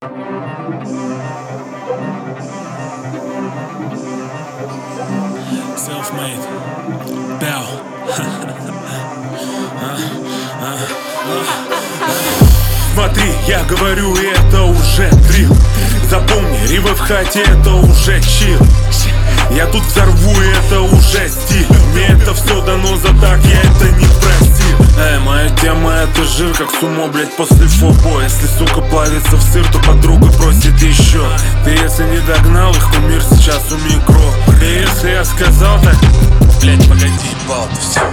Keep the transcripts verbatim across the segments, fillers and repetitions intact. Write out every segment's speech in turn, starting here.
Self-made. Bell. Смотри, я говорю, и это уже дрил. Запомни, рива в хате, это уже чил. Я тут взорву, и это уже стиль. Мне это все дано за так, я это не просил. Эй, моя тема это жир, как сумо, блять, после фобо. Если, сука, плавится в сыр, то подруга просит еще. Ты если не догнал их, кумир сейчас у микро. И если я сказал так, Блять, погоди, ебал ты все.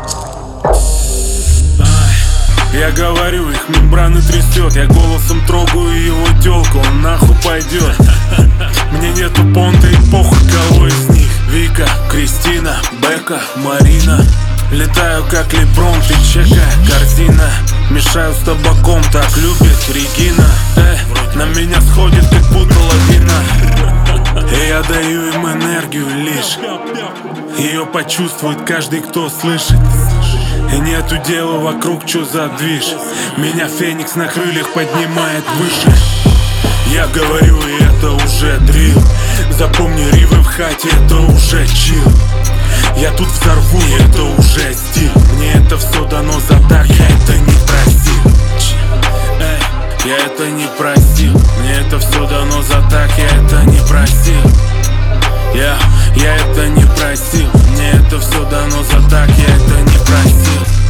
я говорю, их мембраны трясет. Я голосом трогаю его тёлку, он нахуй пойдет. Мне нету понта и похуй, кого из них. Вика, Кристина, Бека, Марина. Летаю как Леброн, ты чекай, корзина. Мешаю с табаком, так любит Регина. Э, на меня сходит как будто лавина. И я даю им энергию лишь. Ее почувствует каждый, кто слышит. И нету дела вокруг, чё за движ. Меня Феникс на крыльях поднимает выше. Я говорю, и это уже дрил. Запомни, ривы в хате, это уже чил. Я тут взорву, и это уже стиль. Мне это все дано за так, я это не просил. Эй, я это не просил. Мне это все дано за так, я это не просил. Я, я это не просил. Мне это все дано за так, я это не просил.